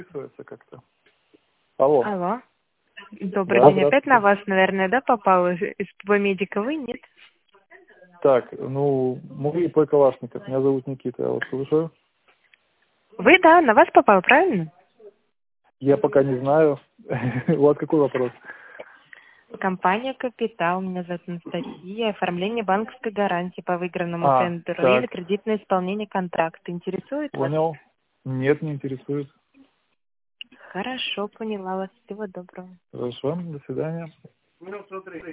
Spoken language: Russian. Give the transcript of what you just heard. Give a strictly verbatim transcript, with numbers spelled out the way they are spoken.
Записывается как-то. Алло. Алло. Добрый Да, день. Опять на вас, наверное, да, попал из, из медика? Вы нет? Так, ну, мы ИП Калашников. Меня зовут Никита, я вас слушаю. Вы, да, на вас попал, правильно? Я пока не знаю. У вас какой вопрос? Компания «Капитал», меня зовут Анастасия, оформление банковской гарантии по выигранному А, тендеру или так, кредитное исполнение контракта. Интересует вас? понял. Нет, не интересует. Хорошо, поняла вас. Всего доброго. Хорошо, до свидания.